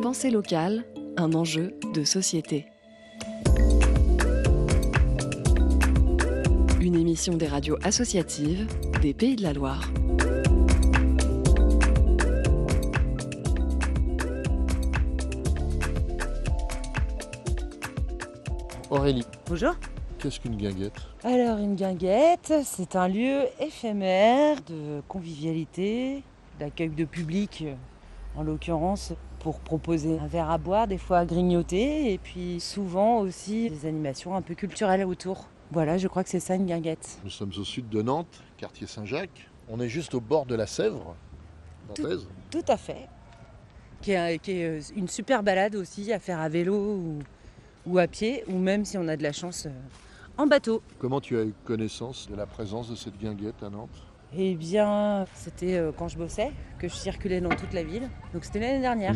Pensée locale, un enjeu de société. Une émission des radios associatives des Pays de la Loire. Aurélie. Bonjour. Qu'est-ce qu'une guinguette ? Alors une guinguette, c'est un lieu éphémère de convivialité, d'accueil de public, en l'occurrence, pour proposer un verre à boire, des fois à grignoter, et puis souvent aussi des animations un peu culturelles autour. Voilà, je crois que c'est ça une guinguette. Nous sommes au sud de Nantes, quartier Saint-Jacques. On est juste au bord de la Sèvre, nantaise. Tout à fait. Qui est une super balade aussi à faire à vélo ou à pied, ou même si on a de la chance en bateau. Comment tu as eu connaissance de la présence de cette guinguette à Nantes ? Eh bien, c'était quand je bossais, que je circulais dans toute la ville. Donc c'était l'année dernière.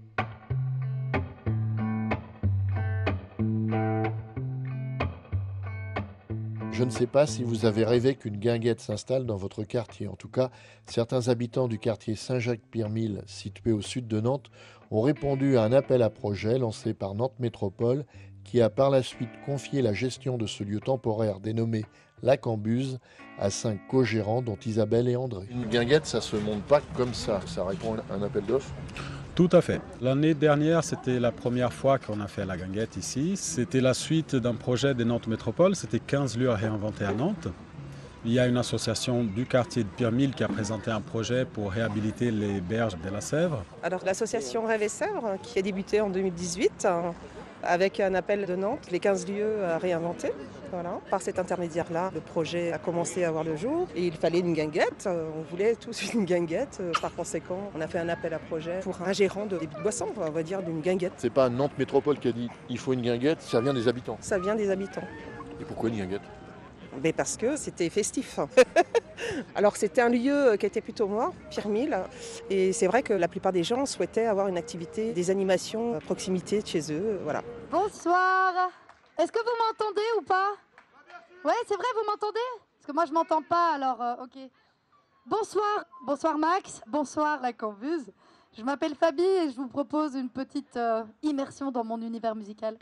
Je ne sais pas si vous avez rêvé qu'une guinguette s'installe dans votre quartier. En tout cas, certains habitants du quartier Saint-Jacques-Pirmille, situé au sud de Nantes, ont répondu à un appel à projet lancé par Nantes Métropole, qui a par la suite confié la gestion de ce lieu temporaire dénommé La Cambuse à 5 co-gérants, dont Isabelle et André. Une guinguette, ça se monte pas comme ça répond à un appel d'offres. Tout à fait. L'année dernière, c'était la première fois qu'on a fait la guinguette ici. C'était la suite d'un projet des Nantes Métropole. C'était 15 lieux à réinventer à Nantes. Il y a une association du quartier de Pirmille qui a présenté un projet pour réhabiliter les berges de la Sèvre. Alors l'association Rêve et Sèvre, qui a débuté en 2018, avec un appel de Nantes, les 15 lieux à réinventer. Voilà. Par cet intermédiaire-là, le projet a commencé à voir le jour et il fallait une guinguette. On voulait tous une guinguette. Par conséquent, on a fait un appel à projet pour un gérant de débit de boisson, on va dire, d'une guinguette. C'est pas Nantes Métropole qui a dit il faut une guinguette, ça vient des habitants. Ça vient des habitants. Et pourquoi une guinguette ? Mais parce que c'était festif. Alors c'était un lieu qui était plutôt mort, Pirmille, et c'est vrai que la plupart des gens souhaitaient avoir une activité, des animations à proximité de chez eux, voilà. Bonsoir. Est-ce que vous m'entendez ou pas ? Ouais, c'est vrai, vous m'entendez ? Parce que moi je m'entends pas, alors ok. Bonsoir Max, bonsoir La Cambuse. Je m'appelle Fabi et je vous propose une petite immersion dans mon univers musical.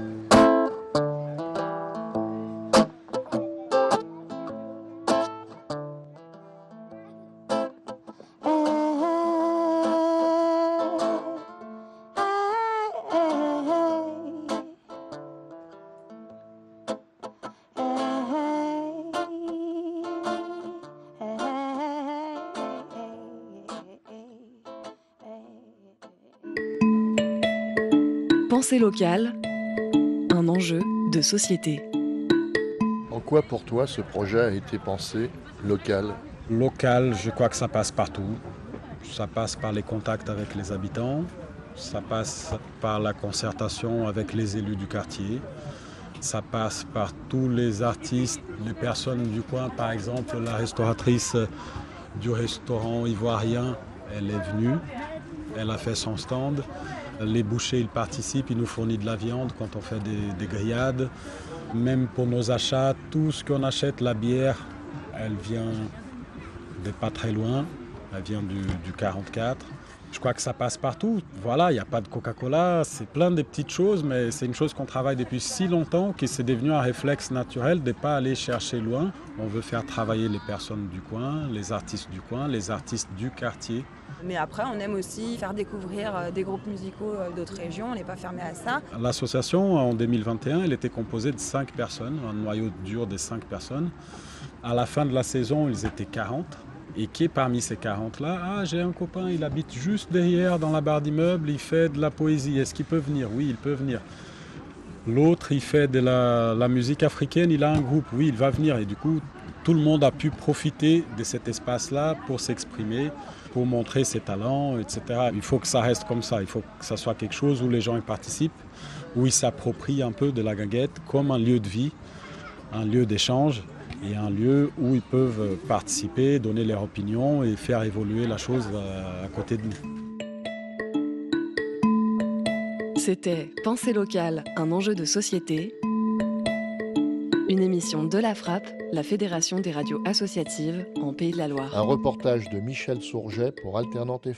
Pensée locale, un enjeu de société. En quoi pour toi ce projet a été pensé local ? Local, je crois que ça passe partout. Ça passe par les contacts avec les habitants. Ça passe par la concertation avec les élus du quartier. Ça passe par tous les artistes, les personnes du coin. Par exemple, la restauratrice du restaurant ivoirien, elle est venue. Elle a fait son stand. Les bouchers, ils participent, ils nous fournissent de la viande quand on fait des grillades. Même pour nos achats, tout ce qu'on achète, la bière, elle vient de pas très loin. Elle vient du 44. Je crois que ça passe partout. Voilà, il n'y a pas de Coca-Cola, c'est plein de petites choses, mais c'est une chose qu'on travaille depuis si longtemps que c'est devenu un réflexe naturel de ne pas aller chercher loin. On veut faire travailler les personnes du coin, les artistes du coin, les artistes du quartier. Mais après, on aime aussi faire découvrir des groupes musicaux d'autres régions, on n'est pas fermé à ça. L'association, en 2021, elle était composée de 5 personnes, un noyau dur de 5 personnes. À la fin de la saison, ils étaient 40. Et qui est parmi ces 40-là, j'ai un copain, il habite juste derrière dans la barre d'immeuble, il fait de la poésie, est-ce qu'il peut venir ? Oui, il peut venir. L'autre, il fait de la musique africaine, il a un groupe, oui, il va venir. Et du coup, tout le monde a pu profiter de cet espace-là pour s'exprimer, pour montrer ses talents, etc. Il faut que ça reste comme ça, il faut que ça soit quelque chose où les gens y participent, où ils s'approprient un peu de la guinguette comme un lieu de vie, un lieu d'échange. Et un lieu où ils peuvent participer, donner leur opinion et faire évoluer la chose à côté de nous. C'était Pensée locale, un enjeu de société. Une émission de la Frappe, la Fédération des radios associatives en Pays de la Loire. Un reportage de Michel Sourget pour Alternante